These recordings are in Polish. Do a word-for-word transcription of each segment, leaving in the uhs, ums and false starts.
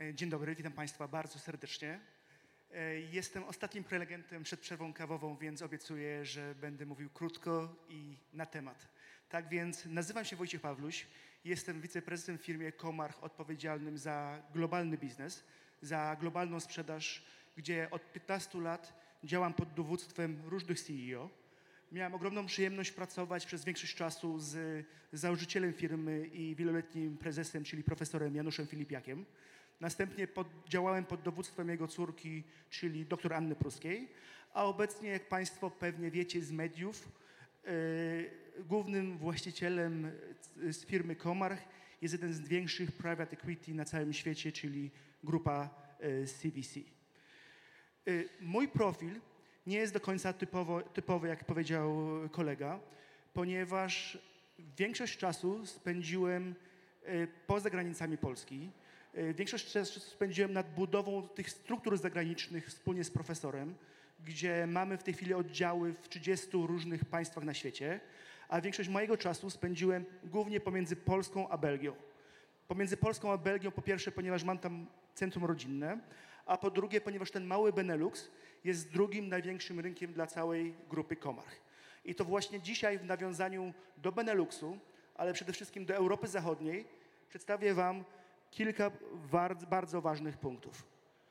Dzień dobry, witam Państwa bardzo serdecznie. Jestem ostatnim prelegentem przed przerwą kawową, więc obiecuję, że będę mówił krótko i na temat. Tak więc nazywam się Wojciech Pawluś, jestem wiceprezesem w firmie Comarch odpowiedzialnym za globalny biznes, za globalną sprzedaż, gdzie od piętnastu lat działam pod dowództwem różnych C E O. Miałem ogromną przyjemność pracować przez większość czasu z założycielem firmy i wieloletnim prezesem, czyli profesorem Januszem Filipiakiem. Następnie pod, działałem pod dowództwem jego córki, czyli dr Anny Pruskiej, a obecnie, jak Państwo pewnie wiecie z mediów, yy, głównym właścicielem z firmy Comarch jest jeden z większych private equity na całym świecie, czyli grupa yy, C V C. Yy, mój profil nie jest do końca typowo, typowy, jak powiedział kolega, ponieważ większość czasu spędziłem yy, poza granicami Polski. Większość czasu spędziłem nad budową tych struktur zagranicznych wspólnie z profesorem, gdzie mamy w tej chwili oddziały w trzydziestu różnych państwach na świecie, a większość mojego czasu spędziłem głównie pomiędzy Polską a Belgią. Pomiędzy Polską a Belgią po pierwsze, ponieważ mam tam centrum rodzinne, a po drugie, ponieważ ten mały Benelux jest drugim największym rynkiem dla całej grupy Comarch. I to właśnie dzisiaj w nawiązaniu do Beneluxu, ale przede wszystkim do Europy Zachodniej, przedstawię Wam kilka bardzo ważnych punktów.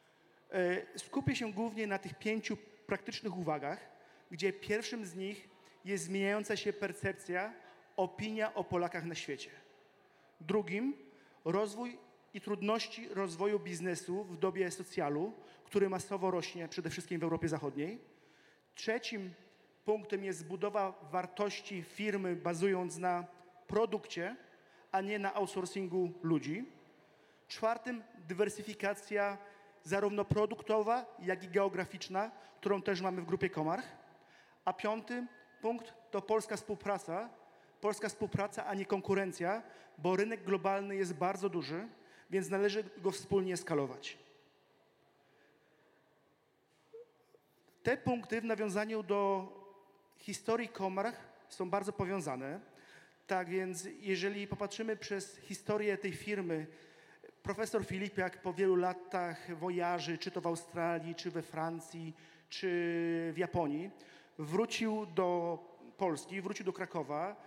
Skupię się głównie na tych pięciu praktycznych uwagach, gdzie pierwszym z nich jest zmieniająca się percepcja, opinia o Polakach na świecie. Drugim rozwój i trudności rozwoju biznesu w dobie socjalu, który masowo rośnie przede wszystkim w Europie Zachodniej. Trzecim punktem jest budowa wartości firmy bazując na produkcie, a nie na outsourcingu ludzi. Czwartym dywersyfikacja zarówno produktowa, jak i geograficzna, którą też mamy w grupie Comarch. A piąty punkt to polska współpraca. Polska współpraca, a nie konkurencja, bo rynek globalny jest bardzo duży, więc należy go wspólnie skalować. Te punkty w nawiązaniu do historii Comarch są bardzo powiązane. Tak więc jeżeli popatrzymy przez historię tej firmy, profesor Filipiak po wielu latach wojaży, czy to w Australii, czy we Francji, czy w Japonii, wrócił do Polski, wrócił do Krakowa,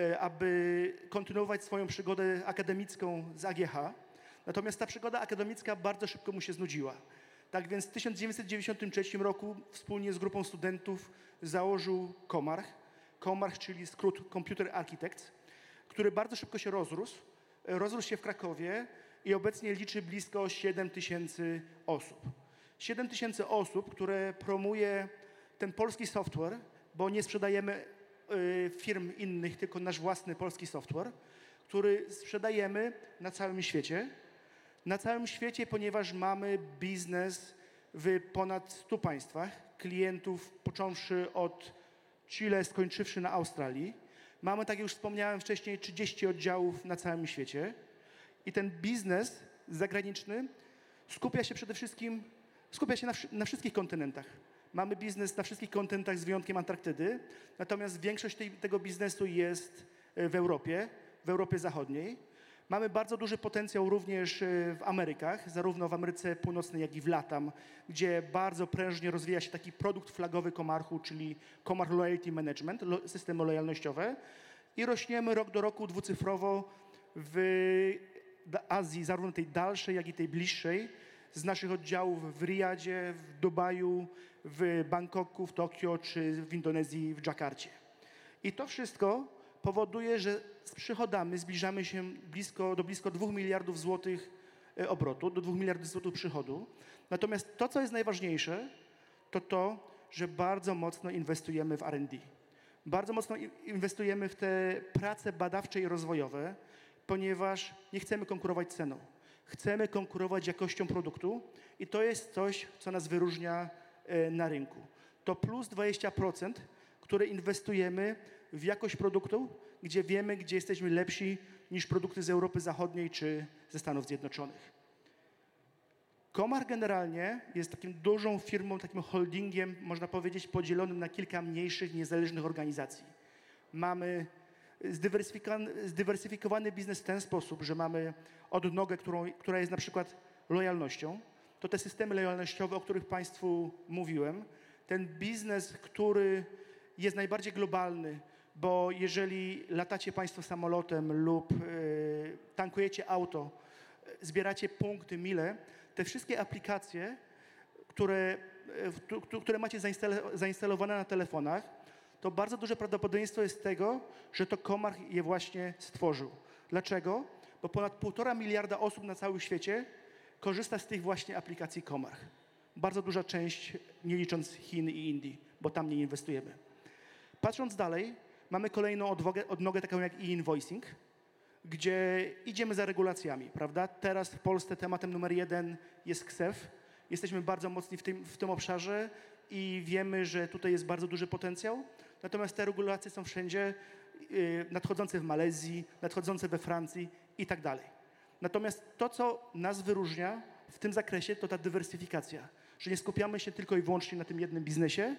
aby kontynuować swoją przygodę akademicką z A G H. Natomiast ta przygoda akademicka bardzo szybko mu się znudziła. Tak więc w tysiąc dziewięćset dziewięćdziesiątym trzecim roku wspólnie z grupą studentów założył Comarch. Comarch, czyli skrót Computer Architects, który bardzo szybko się rozrósł. Rozrósł się w Krakowie i obecnie liczy blisko siedem tysięcy osób. siedem tysięcy osób, które promuje ten polski software, bo nie sprzedajemy y, firm innych, tylko nasz własny polski software, który sprzedajemy na całym świecie. Na całym świecie, ponieważ mamy biznes w ponad stu państwach, klientów począwszy od Chile, skończywszy na Australii. Mamy, tak jak już wspomniałem wcześniej, trzydzieści oddziałów na całym świecie. I ten biznes zagraniczny skupia się przede wszystkim, skupia się na, na wszystkich kontynentach. Mamy biznes na wszystkich kontynentach z wyjątkiem Antarktydy, natomiast większość tej, tego biznesu jest w Europie, w Europie Zachodniej. Mamy bardzo duży potencjał również w Amerykach, zarówno w Ameryce Północnej, jak i w LATAM, gdzie bardzo prężnie rozwija się taki produkt flagowy Comarchu, czyli Comarch Loyalty Management, systemy lojalnościowe. I rośniemy rok do roku dwucyfrowo w Azji, zarówno tej dalszej, jak i tej bliższej, z naszych oddziałów w Riyadzie, w Dubaju, w Bangkoku, w Tokio czy w Indonezji, w Dżakarcie. I to wszystko powoduje, że z przychodami zbliżamy się blisko, do blisko dwóch miliardów złotych obrotu, do dwóch miliardów złotych przychodu. Natomiast to, co jest najważniejsze, to to, że bardzo mocno inwestujemy w R and D. Bardzo mocno inwestujemy w te prace badawcze i rozwojowe, ponieważ nie chcemy konkurować ceną. Chcemy konkurować jakością produktu i to jest coś, co nas wyróżnia na rynku. To plus dwadzieścia procent, które inwestujemy w jakość produktu, gdzie wiemy, gdzie jesteśmy lepsi niż produkty z Europy Zachodniej czy ze Stanów Zjednoczonych. Comarch generalnie jest taką dużą firmą, takim holdingiem, można powiedzieć, podzielonym na kilka mniejszych, niezależnych organizacji. Mamy zdywersyfikowany, zdywersyfikowany biznes w ten sposób, że mamy odnogę, którą, która jest na przykład lojalnością. To te systemy lojalnościowe, o których Państwu mówiłem. Ten biznes, który jest najbardziej globalny, bo jeżeli latacie Państwo samolotem lub y, tankujecie auto, zbieracie punkty, mile, te wszystkie aplikacje, które, y, które macie zainstalowane na telefonach, to bardzo duże prawdopodobieństwo jest tego, że to Comarch je właśnie stworzył. Dlaczego? Bo ponad półtora miliarda osób na całym świecie korzysta z tych właśnie aplikacji Comarch. Bardzo duża część, nie licząc Chin i Indii, bo tam nie inwestujemy. Patrząc dalej, mamy kolejną odnogę, odnogę taką jak e-invoicing, gdzie idziemy za regulacjami, prawda? Teraz w Polsce tematem numer jeden jest K S E F. Jesteśmy bardzo mocni w tym, w tym obszarze i wiemy, że tutaj jest bardzo duży potencjał. Natomiast te regulacje są wszędzie, yy, nadchodzące w Malezji, nadchodzące we Francji i tak dalej. Natomiast to, co nas wyróżnia w tym zakresie, to ta dywersyfikacja, że nie skupiamy się tylko i wyłącznie na tym jednym biznesie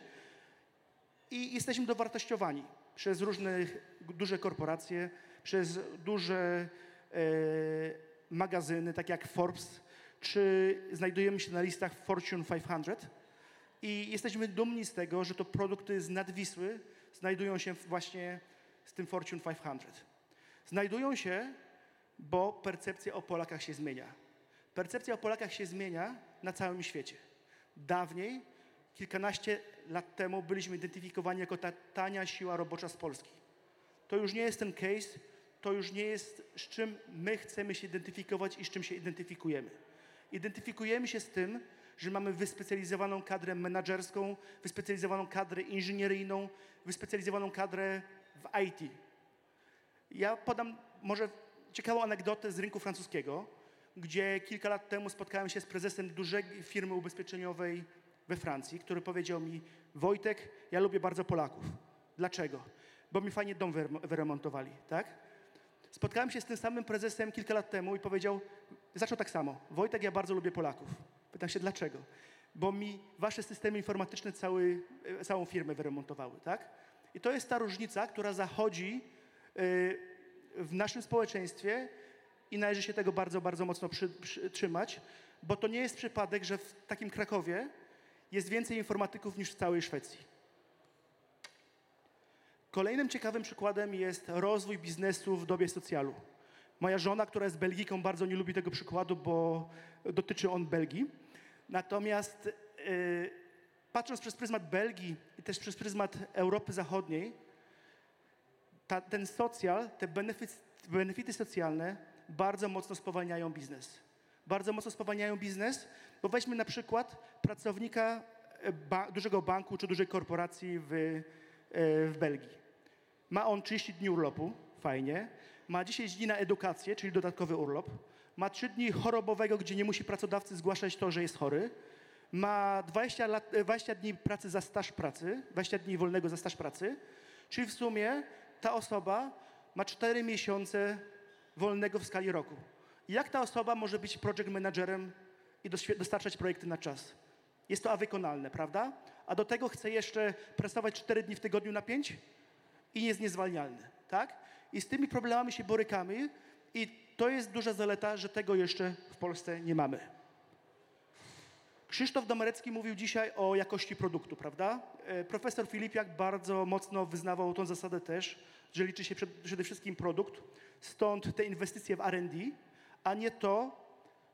i jesteśmy dowartościowani przez różne duże korporacje, przez duże e, magazyny, takie jak Forbes, czy znajdujemy się na listach Fortune pięćset i jesteśmy dumni z tego, że to produkty z nadwisły znajdują się właśnie z tym Fortune pięćset. Znajdują się, bo percepcja o Polakach się zmienia. Percepcja o Polakach się zmienia na całym świecie. Dawniej, kilkanaście lat temu, byliśmy identyfikowani jako ta tania siła robocza z Polski. To już nie jest ten case, to już nie jest, z czym my chcemy się identyfikować i z czym się identyfikujemy. Identyfikujemy się z tym, że mamy wyspecjalizowaną kadrę menedżerską, wyspecjalizowaną kadrę inżynieryjną, wyspecjalizowaną kadrę w I T. Ja podam może ciekawą anegdotę z rynku francuskiego, gdzie kilka lat temu spotkałem się z prezesem dużej firmy ubezpieczeniowej we Francji, który powiedział mi: Wojtek, ja lubię bardzo Polaków. Dlaczego? Bo mi fajnie dom wyremontowali, tak? Spotkałem się z tym samym prezesem kilka lat temu i powiedział, zaczął tak samo: Wojtek, ja bardzo lubię Polaków. Pytam się, dlaczego? Bo mi wasze systemy informatyczne cały, całą firmę wyremontowały, tak? I to jest ta różnica, która zachodzi yy, w naszym społeczeństwie i należy się tego bardzo, bardzo mocno przy, przy, trzymać, bo to nie jest przypadek, że w takim Krakowie jest więcej informatyków niż w całej Szwecji. Kolejnym ciekawym przykładem jest rozwój biznesu w dobie socjalu. Moja żona, która jest Belgiką, bardzo nie lubi tego przykładu, bo dotyczy on Belgii. Natomiast yy, patrząc przez pryzmat Belgii i też przez pryzmat Europy Zachodniej, ta, ten socjal, te benefit, benefity socjalne bardzo mocno spowalniają biznes. Bardzo mocno spowalniają biznes, bo weźmy na przykład pracownika ba, dużego banku czy dużej korporacji w, yy, w Belgii. Ma on trzydzieści dni urlopu, fajnie. Ma dziesięć dni na edukację, czyli dodatkowy urlop. Ma trzy dni chorobowego, gdzie nie musi pracodawcy zgłaszać to, że jest chory. Ma dwadzieścia, lat, dwadzieścia dni pracy za staż pracy, dwadzieścia dni wolnego za staż pracy. Czyli w sumie ta osoba ma cztery miesiące wolnego w skali roku. Jak ta osoba może być project managerem i dostarczać projekty na czas? Jest to awykonalne, prawda? A do tego chce jeszcze pracować cztery dni w tygodniu na pięć i jest niezwalnialny, tak? I z tymi problemami się borykamy i to jest duża zaleta, że tego jeszcze w Polsce nie mamy. Krzysztof Domarecki mówił dzisiaj o jakości produktu, prawda? Profesor Filipiak bardzo mocno wyznawał tą zasadę też, że liczy się przede wszystkim produkt, stąd te inwestycje w R and D, a nie to,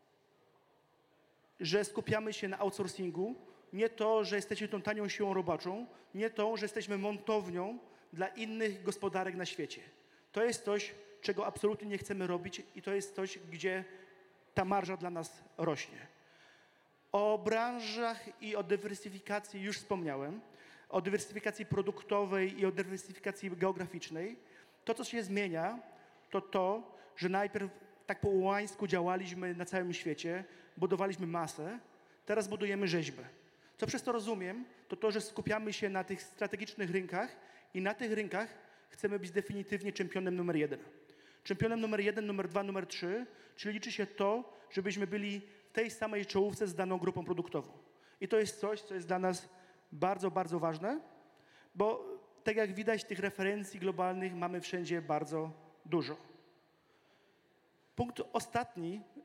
że skupiamy się na outsourcingu, nie to, że jesteśmy tą tanią siłą roboczą, nie to, że jesteśmy montownią dla innych gospodarek na świecie. To jest coś, czego absolutnie nie chcemy robić i to jest coś, gdzie ta marża dla nas rośnie. O branżach i o dywersyfikacji już wspomniałem, o dywersyfikacji produktowej i o dywersyfikacji geograficznej. To, co się zmienia, to to, że najpierw tak po ułańsku działaliśmy na całym świecie, budowaliśmy masę, teraz budujemy rzeźbę. Co przez to rozumiem, to to, że skupiamy się na tych strategicznych rynkach i na tych rynkach chcemy być definitywnie czempionem numer jeden. Czempionem numer jeden, numer dwa, numer trzy, czyli liczy się to, żebyśmy byli w tej samej czołówce z daną grupą produktową. I to jest coś, co jest dla nas bardzo, bardzo ważne, bo tak jak widać, tych referencji globalnych mamy wszędzie bardzo dużo. Punkt ostatni,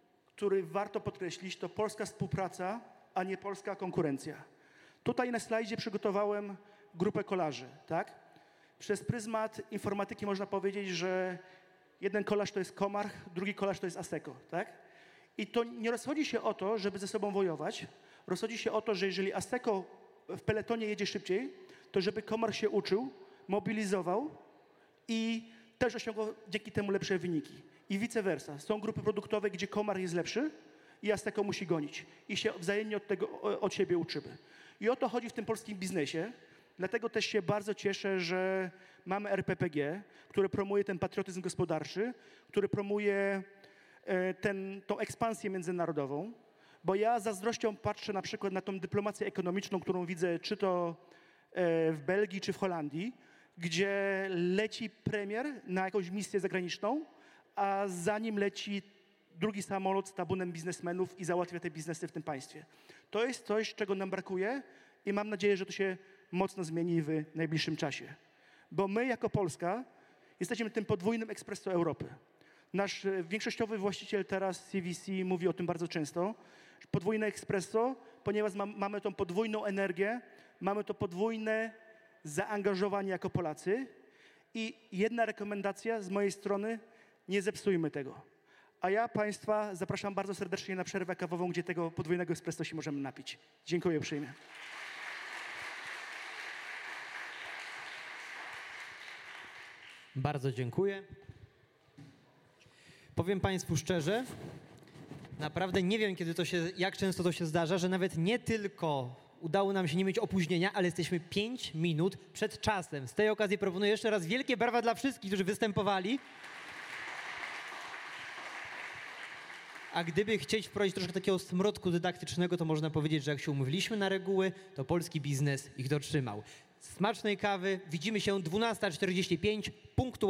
który warto podkreślić, to polska współpraca, a nie polska konkurencja. Tutaj na slajdzie przygotowałem grupę kolarzy, tak? Przez pryzmat informatyki można powiedzieć, że jeden kolarz to jest Comarch, drugi kolarz to jest Asseco, tak? I to nie rozchodzi się o to, żeby ze sobą wojować. Rozchodzi się o to, że jeżeli Asseco w peletonie jedzie szybciej, to żeby Comarch się uczył, mobilizował i też osiągał dzięki temu lepsze wyniki. I vice versa. Są grupy produktowe, gdzie Comarch jest lepszy i Asseco musi gonić. I się wzajemnie od tego, od siebie uczymy. I o to chodzi w tym polskim biznesie. Dlatego też się bardzo cieszę, że mamy R P P G, które promuje ten patriotyzm gospodarczy, który promuje ten, tą ekspansję międzynarodową. Bo ja z zazdrością patrzę na przykład na tą dyplomację ekonomiczną, którą widzę czy to w Belgii, czy w Holandii, gdzie leci premier na jakąś misję zagraniczną, a za nim leci drugi samolot z tabunem biznesmenów i załatwia te biznesy w tym państwie. To jest coś, czego nam brakuje i mam nadzieję, że to się mocno zmieni w najbliższym czasie. Bo my jako Polska jesteśmy tym podwójnym espresso Europy. Nasz większościowy właściciel teraz C V C mówi o tym bardzo często. Podwójne espresso, ponieważ mam, mamy tą podwójną energię, mamy to podwójne zaangażowanie jako Polacy i jedna rekomendacja z mojej strony, nie zepsujmy tego. A ja Państwa zapraszam bardzo serdecznie na przerwę kawową, gdzie tego podwójnego espresso się możemy napić. Dziękuję uprzejmie. Bardzo dziękuję. Powiem Państwu szczerze, naprawdę nie wiem, kiedy to się, jak często to się zdarza, że nawet nie tylko udało nam się nie mieć opóźnienia, ale jesteśmy pięć minut przed czasem. Z tej okazji proponuję jeszcze raz wielkie brawa dla wszystkich, którzy występowali. A gdyby chcieć wprowadzić troszkę takiego smrodku dydaktycznego, to można powiedzieć, że jak się umówiliśmy na reguły, to polski biznes ich dotrzymał. Smacznej kawy. Widzimy się dwunasta czterdzieści pięć. Punktu